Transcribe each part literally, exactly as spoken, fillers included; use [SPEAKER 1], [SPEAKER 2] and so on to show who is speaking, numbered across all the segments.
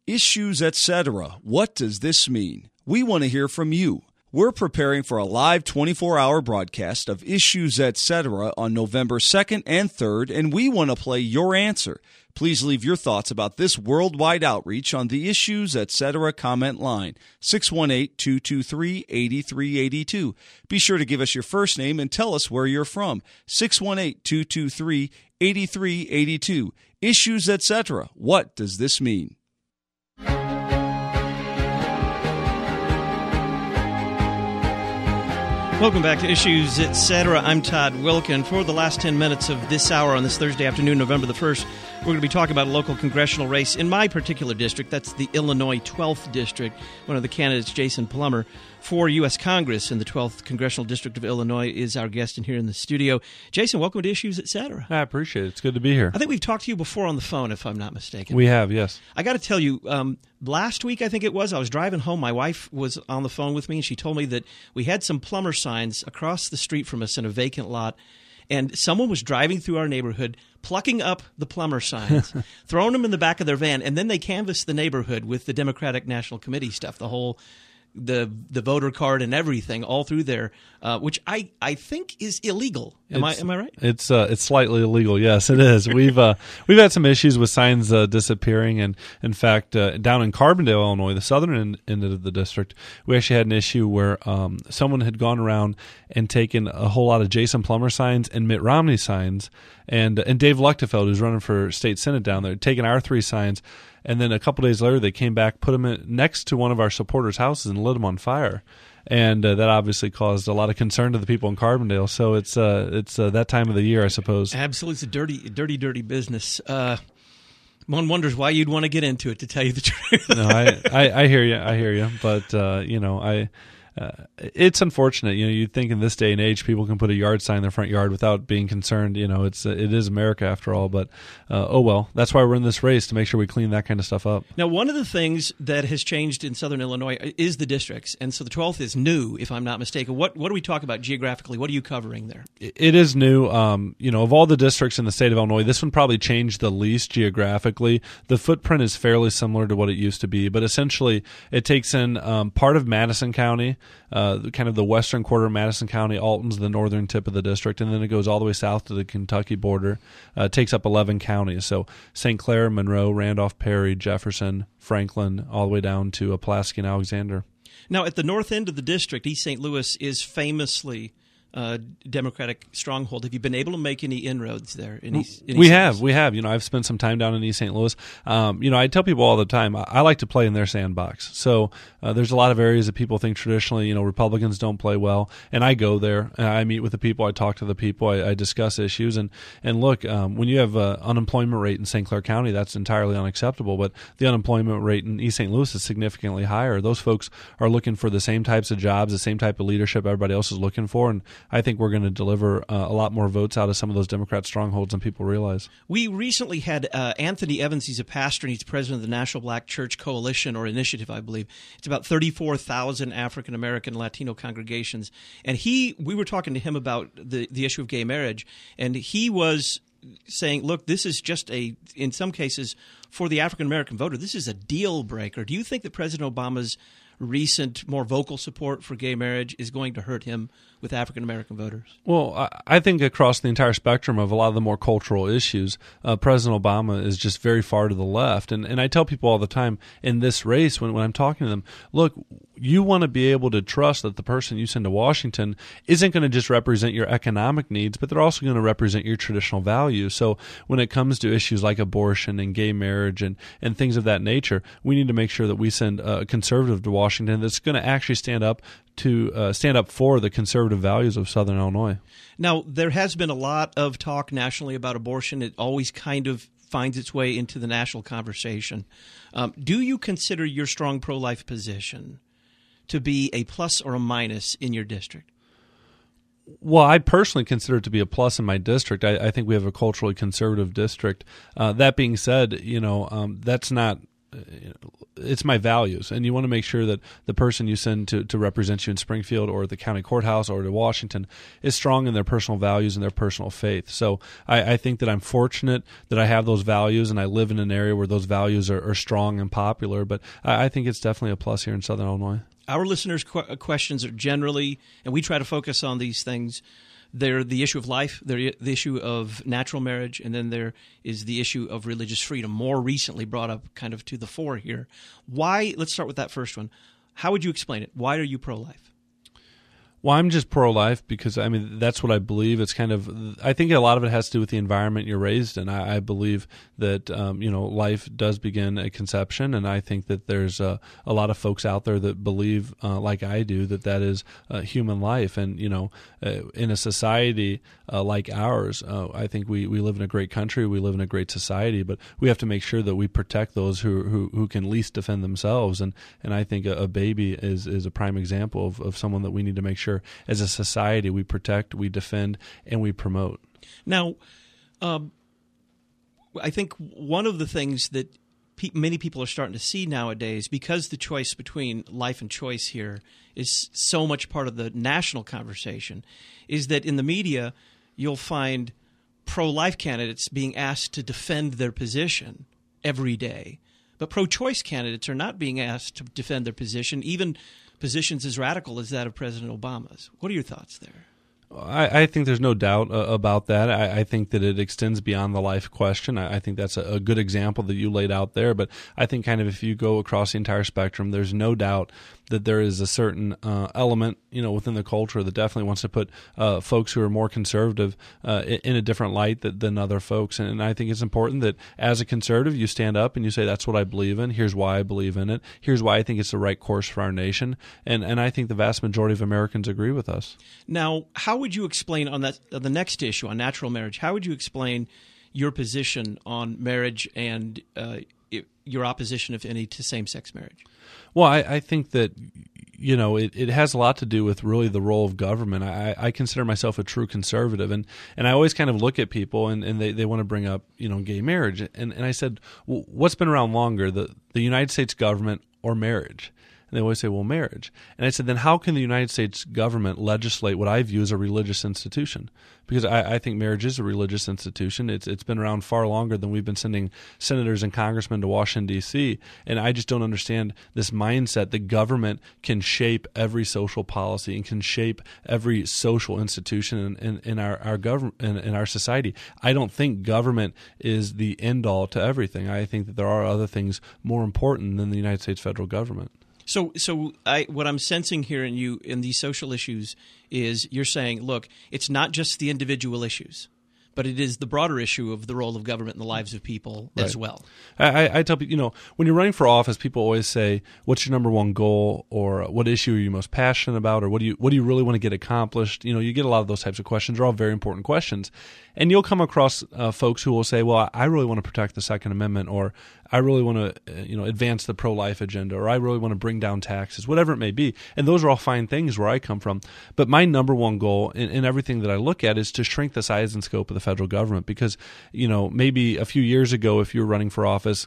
[SPEAKER 1] Issues, et cetera. What does this mean? We want to hear from you. We're preparing for a live twenty-four hour broadcast of Issues, et cetera on November second and third, and we want to play your answer. Please leave your thoughts about this worldwide outreach on the Issues, et cetera comment line, six one eight, two two three, eight three eight two. Be sure to give us your first name and tell us where you're from, six one eight, two two three, eight three eight two. Issues, et cetera. What does this mean?
[SPEAKER 2] Welcome back to Issues, et cetera. I'm Todd Wilkin. For the last ten minutes of this hour on this Thursday afternoon, November the first, we're going to be talking about a local congressional race in my particular district. That's the Illinois twelfth District. One of the candidates, Jason Plummer, for U S Congress in the twelfth Congressional District of Illinois, is our guest in here in the studio. Jason, welcome to Issues, et cetera.
[SPEAKER 3] I appreciate it. It's good to be here.
[SPEAKER 2] I think we've talked to you before on the phone, if I'm not mistaken.
[SPEAKER 3] We have, yes.
[SPEAKER 2] I got to tell you, um, last week, I think it was, I was driving home. My wife was on the phone with me, and she told me that we had some Plummer signs across the street from us in a vacant lot, and someone was driving through our neighborhood, plucking up the Plummer signs, throwing them in the back of their van, and then they canvassed the neighborhood with the Democratic National Committee stuff, the whole the the voter card and everything all through there, uh, which I, I think is illegal. Am
[SPEAKER 3] it's,
[SPEAKER 2] I am I right?
[SPEAKER 3] It's uh, it's slightly illegal. Yes, it is. We've uh, we've had some issues with signs uh, disappearing, and in fact, uh, down in Carbondale, Illinois, the southern end, end of the district, we actually had an issue where um, someone had gone around and taken a whole lot of Jason Plummer signs and Mitt Romney signs, and and Dave Luchtefeld, who's running for state senate down there, taking our three signs. And then a couple days later, they came back, put them in, next to one of our supporters' houses, and lit them on fire. And uh, that obviously caused a lot of concern to the people in Carbondale. So it's uh, it's uh, that time of the year, I suppose.
[SPEAKER 2] Absolutely, it's a dirty, dirty, dirty business. Uh, one wonders why you'd want to get into it, to tell you the truth.
[SPEAKER 3] No, I, I, I hear you. I hear you. But uh, you know, I. Uh, it's unfortunate, you know. You'd think in this day and age, people can put a yard sign in their front yard without being concerned. You know, it's it is America after all. But uh, oh well, that's why we're in this race, to make sure we clean that kind of stuff up.
[SPEAKER 2] Now, one of the things that has changed in Southern Illinois is the districts, and so the twelfth is new, if I'm not mistaken. What what do we talk about geographically? What are you covering there?
[SPEAKER 3] It is new. Um, you know, of all the districts in the state of Illinois, this one probably changed the least geographically. The footprint is fairly similar to what it used to be, but essentially, it takes in um, part of Madison County. Uh, kind of the western quarter of Madison County. Alton's the northern tip of the district, and then it goes all the way south to the Kentucky border. Uh, it takes up eleven counties, so Saint Clair, Monroe, Randolph, Perry, Jefferson, Franklin, all the way down to uh, Pulaski and Alexander.
[SPEAKER 2] Now, at the north end of the district, East Saint Louis is famously uh, Democratic stronghold. Have you been able to make any inroads there? In East, in East
[SPEAKER 3] we
[SPEAKER 2] Saint
[SPEAKER 3] have,
[SPEAKER 2] Louis?
[SPEAKER 3] we have. You know, I've spent some time down in East Saint Louis. Um, you know, I tell people all the time, I, I like to play in their sandbox. So uh, there's a lot of areas that people think traditionally, you know, Republicans don't play well, and I go there, and I meet with the people, I talk to the people, I, I discuss issues, and and look, um, when you have an unemployment rate in Saint Clair County, that's entirely unacceptable. But the unemployment rate in East Saint Louis is significantly higher. Those folks are looking for the same types of jobs, the same type of leadership everybody else is looking for, and I think we're going to deliver uh, a lot more votes out of some of those Democrat strongholds than people realize.
[SPEAKER 2] We recently had uh, Anthony Evans. He's a pastor, and he's president of the National Black Church Coalition, or Initiative, I believe. It's about thirty-four thousand African-American Latino congregations. And he, we were talking to him about the, the issue of gay marriage, and he was saying, look, this is just a, in some cases, for the African-American voter, this is a deal breaker. Do you think that President Obama's recent, more vocal support for gay marriage is going to hurt him with African-American voters?
[SPEAKER 3] Well, I, I think across the entire spectrum of a lot of the more cultural issues, uh, President Obama is just very far to the left. And and I tell people all the time in this race, when, when I'm talking to them, look, you want to be able to trust that the person you send to Washington isn't going to just represent your economic needs, but they're also going to represent your traditional values. So when it comes to issues like abortion and gay marriage and, and things of that nature, we need to make sure that we send a conservative to Washington that's going to actually stand up to uh, stand up for the conservative values of Southern Illinois.
[SPEAKER 2] Now, there has been a lot of talk nationally about abortion. It always kind of finds its way into the national conversation. Um, do you consider your strong pro-life position to be a plus or a minus in your district?
[SPEAKER 3] Well, I personally consider it to be a plus in my district. I, I think we have a culturally conservative district. Uh, that being said, you know, um, that's not it's my values, and you want to make sure that the person you send to, to represent you in Springfield or at the county courthouse or to Washington is strong in their personal values and their personal faith. So I, I think that I'm fortunate that I have those values, and I live in an area where those values are, are strong and popular. But I, I think it's definitely a plus here in Southern Illinois.
[SPEAKER 2] Our listeners' qu- questions are generally, and we try to focus on these things, they're the issue of life, they're the issue of natural marriage, and then there is the issue of religious freedom, more recently brought up kind of to the fore here. Why? Let's start with that first one. How would you explain it? Why are you pro-life?
[SPEAKER 3] Well, I'm just pro-life because, I mean, that's what I believe. It's kind of, I think a lot of it has to do with the environment you're raised in. I, I believe that, um, you know, life does begin at conception, and I think that there's a, a lot of folks out there that believe, uh, like I do, that that is uh, human life. And, you know, uh, in a society uh, like ours, uh, I think we, we live in a great country, we live in a great society, but we have to make sure that we protect those who who, who can least defend themselves. And, and I think a, a baby is, is a prime example of, of someone that we need to make sure as a society we protect, we defend, and we promote.
[SPEAKER 2] Now, um, I think one of the things that pe- many people are starting to see nowadays, because the choice between life and choice here is so much part of the national conversation, is that in the media you'll find pro-life candidates being asked to defend their position every day. But pro-choice candidates are not being asked to defend their position, even positions as radical as that of President Obama's. What are your thoughts there?
[SPEAKER 3] I, I think there's no doubt uh, about that. I, I think that it extends beyond the life question. I, I think that's a, a good example that you laid out there. But I think kind of if you go across the entire spectrum, there's no doubt that there is a certain uh, element, you know, within the culture that definitely wants to put uh, folks who are more conservative uh, in, in a different light that, than other folks. And, and I think it's important that as a conservative, you stand up and you say, that's what I believe in. Here's why I believe in it. Here's why I think it's the right course for our nation. And and I think the vast majority of Americans agree with us.
[SPEAKER 2] Now, how would you explain on that on the next issue, on natural marriage, how would you explain your position on marriage and uh, your opposition, if any, to same-sex marriage?
[SPEAKER 3] Well, I, I think that, you know, it, it has a lot to do with really the role of government. I, I consider myself a true conservative, and, and I always kind of look at people, and, and they, they want to bring up, you know, gay marriage. And, and I said, well, what's been around longer, the, the United States government or marriage? And they always say, well, marriage. And I said, then how can the United States government legislate what I view as a religious institution? Because I, I think marriage is a religious institution. It's It's been around far longer than we've been sending senators and congressmen to Washington, D C And I just don't understand this mindset that government can shape every social policy and can shape every social institution in, in, in our, our government in, in our society. I don't think government is the end-all to everything. I think that there are other things more important than the United States federal government.
[SPEAKER 2] So, so I, what I'm sensing here in you in these social issues is you're saying, look, it's not just the individual issues, but it is the broader issue of the role of government in the lives of people
[SPEAKER 3] right.
[SPEAKER 2] as well.
[SPEAKER 3] I, I tell people, you know, when you're running for office, people always say, "What's your number one goal?" or "What issue are you most passionate about?" or "What do you what do you really want to get accomplished?" You know, you get a lot of those types of questions. They're all very important questions, and you'll come across uh, folks who will say, "Well, I really want to protect the Second Amendment," or "I really want to, uh, you know, advance the pro-life agenda," or "I really want to bring down taxes," whatever it may be. And those are all fine things where I come from. But my number one goal in, in everything that I look at is to shrink the size and scope of the federal government. Because, you know, maybe a few years ago, if you were running for office,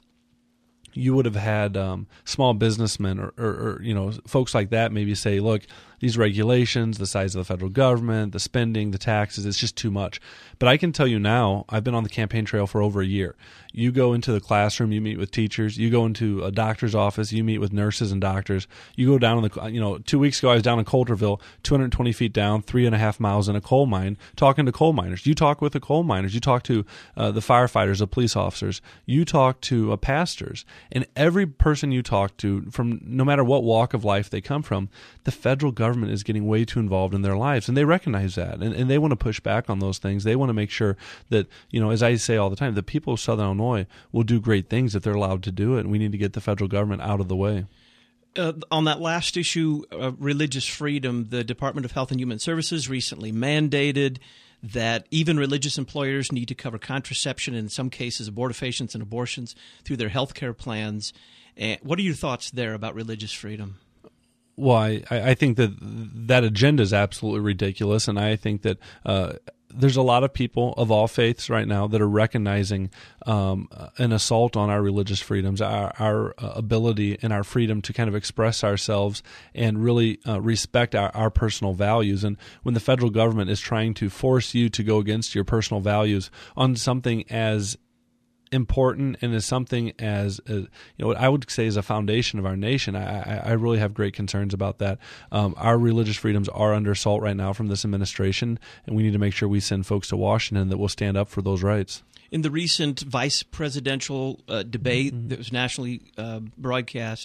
[SPEAKER 3] you would have had um, small businessmen or, or, or, you know, folks like that maybe say, look, these regulations, the size of the federal government, the spending, the taxes, it's just too much. But I can tell you now, I've been on the campaign trail for over a year. You go into the classroom, you meet with teachers. You go into a doctor's office, you meet with nurses and doctors. You go down in the, you know, two weeks ago I was down in Coulterville, two hundred twenty feet down, three and a half miles in a coal mine, talking to coal miners. You talk with the coal miners. You talk to uh, the firefighters, the police officers. You talk to uh, pastors. And every person you talk to, from no matter what walk of life they come from, the federal government is getting way too involved in their lives. And they recognize that. And, and they want to push back on those things. They want to make sure that, you know, as I say all the time, the people of Southern Illinois will do great things if they're allowed to do it. And we need to get the federal government out of the way.
[SPEAKER 2] Uh, on that last issue, uh, religious freedom, the Department of Health and Human Services recently mandated that even religious employers need to cover contraception, in some cases abortifacients and abortions, through their health care plans. Uh, what are your thoughts there about religious freedom?
[SPEAKER 3] Well, I, I think that that agenda is absolutely ridiculous, and I think that uh, there's a lot of people of all faiths right now that are recognizing um, an assault on our religious freedoms, our, our ability and our freedom to kind of express ourselves and really uh, respect our, our personal values. And when the federal government is trying to force you to go against your personal values on something as important and is something as, as you know, what I would say is a foundation of our nation, I, I, I really have great concerns about that. Um, our religious freedoms are under assault right now from this administration, and we need to make sure we send folks to Washington that will stand up for those rights.
[SPEAKER 2] In the recent vice presidential uh, debate
[SPEAKER 3] Mm-hmm.
[SPEAKER 2] that was nationally uh, broadcast,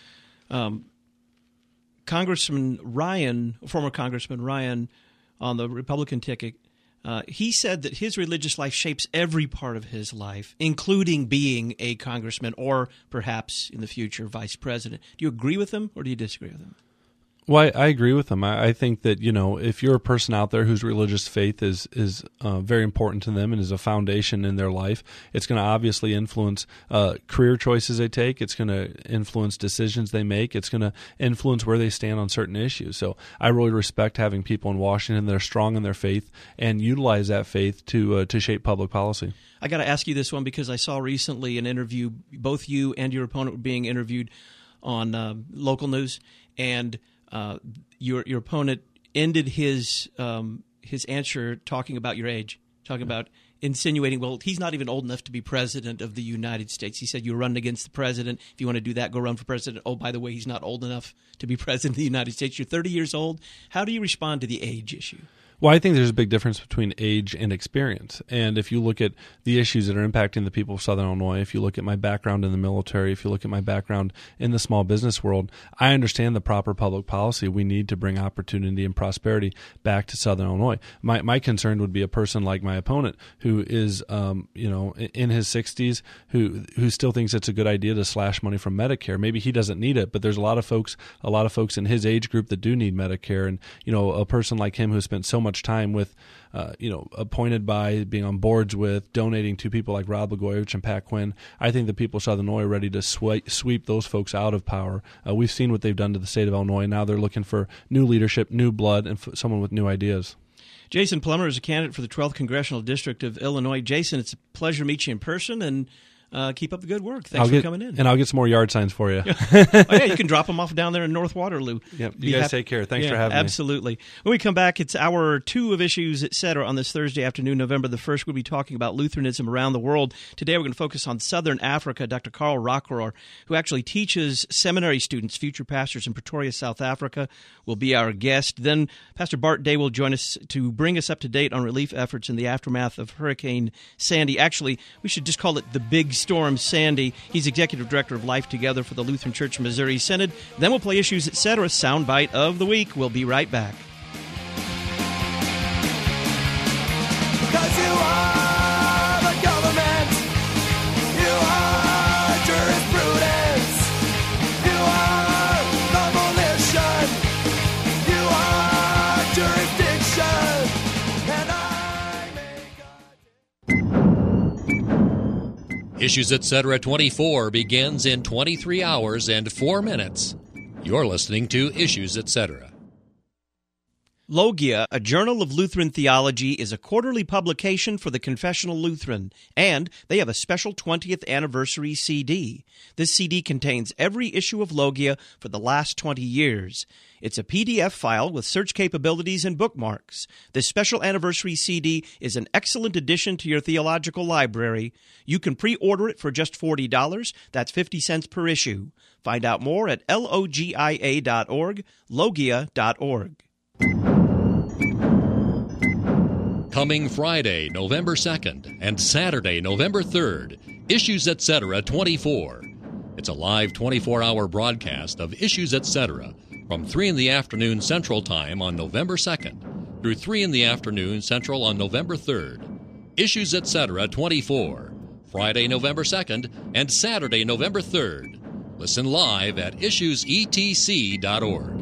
[SPEAKER 2] um, Congressman Ryan, former Congressman Ryan, on the Republican ticket, Uh, he said that his religious life shapes every part of his life, including being a congressman or perhaps in the future vice president. Do you agree with him or do you disagree with him?
[SPEAKER 3] Well, I, I agree with them. I, I think that, you know, if you're a person out there whose religious faith is is uh, very important to them and is a foundation in their life, it's going to obviously influence uh, career choices they take. It's going to influence decisions they make. It's going to influence where they stand on certain issues. So I really respect having people in Washington that are strong in their faith and utilize that faith to uh, to shape public policy.
[SPEAKER 2] I got to ask you this one because I saw recently an interview, both you and your opponent were being interviewed on uh, local news, and Uh, your your opponent ended his um, his answer talking about your age, talking about insinuating, well, he's not even old enough to be president of the United States. He said, you're running against the president. If you want to do that, go run for president. Oh, by the way, he's not old enough to be president of the United States. You're thirty years old. How do you respond to the age issue?
[SPEAKER 3] Well, I think there's a big difference between age and experience. And if you look at the issues that are impacting the people of Southern Illinois, if you look at my background in the military, if you look at my background in the small business world, I understand the proper public policy we need to bring opportunity and prosperity back to Southern Illinois. My my concern would be a person like my opponent who is, um, you know, in his sixties, who who still thinks it's a good idea to slash money from Medicare. Maybe he doesn't need it, but there's a lot of folks, a lot of folks in his age group that do need Medicare. And, you know, a person like him who spent so much time with, uh, you know, appointed by, being on boards with, donating to people like Rod Blagojevich and Pat Quinn, I think the people of Southern Illinois are ready to sweep, sweep those folks out of power. Uh, we've seen what they've done to the state of Illinois. Now they're looking for new leadership, new blood, and f- someone with new ideas.
[SPEAKER 2] Jason Plummer is a candidate for the twelfth Congressional District of Illinois. Jason, it's a pleasure to meet you in person, and Uh, keep up the good work. Thanks
[SPEAKER 3] I'll
[SPEAKER 2] for
[SPEAKER 3] get,
[SPEAKER 2] coming in.
[SPEAKER 3] And I'll get some more yard signs for you.
[SPEAKER 2] Oh, yeah, you can drop them off down there in North Waterloo.
[SPEAKER 3] Yep. You guys happy. Take care. Thanks
[SPEAKER 2] yeah,
[SPEAKER 3] for having
[SPEAKER 2] absolutely.
[SPEAKER 3] me.
[SPEAKER 2] Absolutely. When we come back, it's hour two of Issues, et cetera, on this Thursday afternoon, November the first. We'll be talking about Lutheranism around the world. Today we're going to focus on Southern Africa. Doctor Carl Rockroar, who actually teaches seminary students, future pastors in Pretoria, South Africa, will be our guest. Then Pastor Bart Day will join us to bring us up to date on relief efforts in the aftermath of Hurricane Sandy. Actually, we should just call it the Big Storm Sandy. He's Executive Director of Life Together for the Lutheran Church Missouri Synod. Then we'll play Issues, et cetera, Soundbite of the Week. We'll be right back.
[SPEAKER 4] Because you are the government, you are jurisprudence, you are the volition, you are jurisdiction, and I make a...
[SPEAKER 5] Issues, et cetera. twenty-four begins in twenty-three hours and four minutes. You're listening to Issues, et cetera.
[SPEAKER 2] Logia, a Journal of Lutheran Theology, is a quarterly publication for the Confessional Lutheran, and they have a special twentieth anniversary C D. This C D contains every issue of Logia for the last twenty years. It's a P D F file with search capabilities and bookmarks. This special anniversary C D is an excellent addition to your theological library. You can pre-order it for just forty dollars. That's fifty cents per issue. Find out more at logia dot org, logia dot org.
[SPEAKER 5] Coming Friday, November second, and Saturday, November third, Issues, et cetera. twenty-four. It's a live twenty-four hour broadcast of Issues, et cetera from three in the afternoon Central Time on November second through three in the afternoon Central on November third. Issues, et cetera. twenty-four, Friday, November second, and Saturday, November third. Listen live at issues e t c dot org.